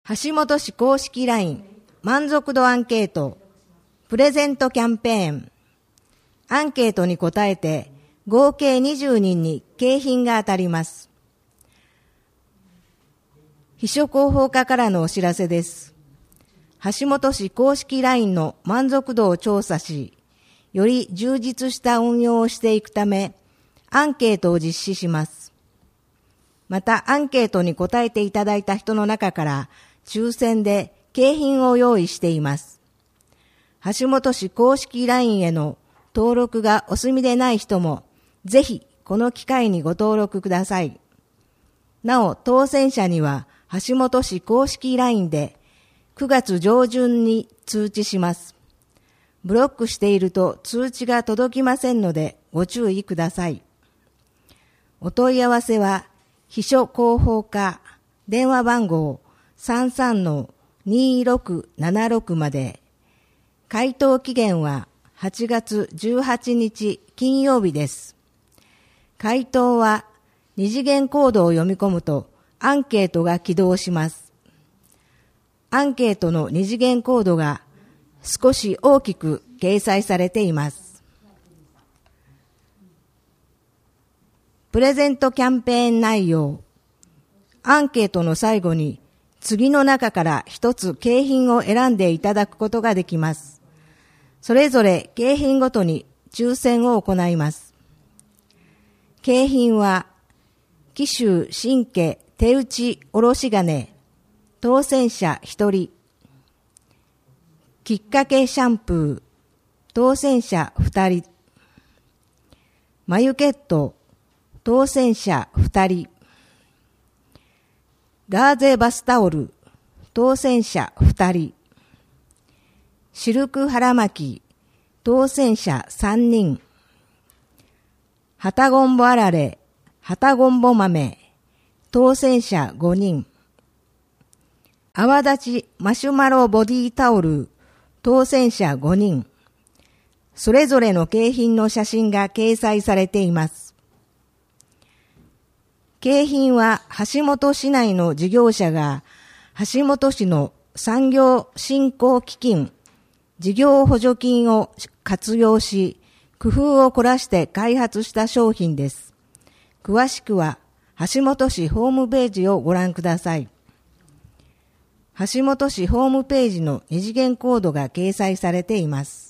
橋本市公式 LINE 満足度アンケートプレゼントキャンペーン。アンケートに答えて合計20人に景品が当たります。秘書広報課からのお知らせです。橋本市公式 LINE の満足度を調査し、より充実した運用をしていくため、アンケートを実施します。また、アンケートに答えていただいた人の中から、抽選で景品を用意しています。橋本市公式 LINE への登録がお済みでない人も、ぜひこの機会にご登録ください。なお、当選者には橋本市公式 LINE で9月上旬に通知します。ブロックしていると通知が届きませんのでご注意ください。お問い合わせは、秘書広報課電話番号 33-2676 まで。回答期限は8月18日金曜日です。回答は二次元コードを読み込むとアンケートが起動します。アンケートの二次元コードが少し大きく掲載されています。プレゼントキャンペーン内容。アンケートの最後に次の中から一つ景品を選んでいただくことができます。それぞれ景品ごとに抽選を行います。景品は、紀州新家手打ちおろし金、当選者1人。きっかけシャンプー、当選者2人。眉ケット、当選者2人。ガーゼバスタオル、当選者2人。シルク腹巻き、当選者3人。はたごんぼあられ、はたごんぼ豆、当選者5人。泡立ちマシュマロボディタオル、当選者5人。それぞれの景品の写真が掲載されています。景品は橋本市内の事業者が橋本市の産業振興基金、事業補助金を活用し、工夫を凝らして開発した商品です。詳しくは橋本市ホームページをご覧ください。橋本市ホームページの二次元コードが掲載されています。